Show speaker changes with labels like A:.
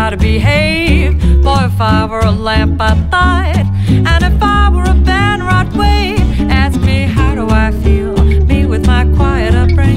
A: gotta behave. Boy, if I were a lamp, I'd light, and if I